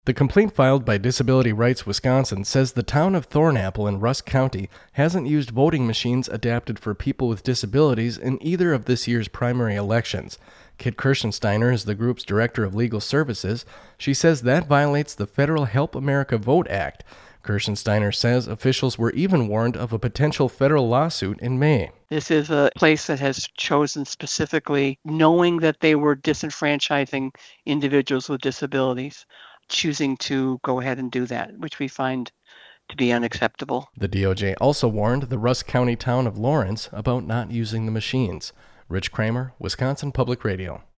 The complaint filed by Disability Rights Wisconsin says the town of Thornapple in Rusk County hasn't used voting machines adapted for people with disabilities in either of this year's primary elections. Kit Kirschensteiner is the group's director of legal services. She says that violates the federal Help America Vote Act. Kirschensteiner says officials were even warned of a potential federal lawsuit in May. This is a place that has chosen specifically, knowing that they were disenfranchising individuals with disabilities, choosing to go ahead and do that, which we find to be unacceptable. The DOJ also warned the Rusk County town of Lawrence about not using the machines. Rich Kramer, Wisconsin Public Radio.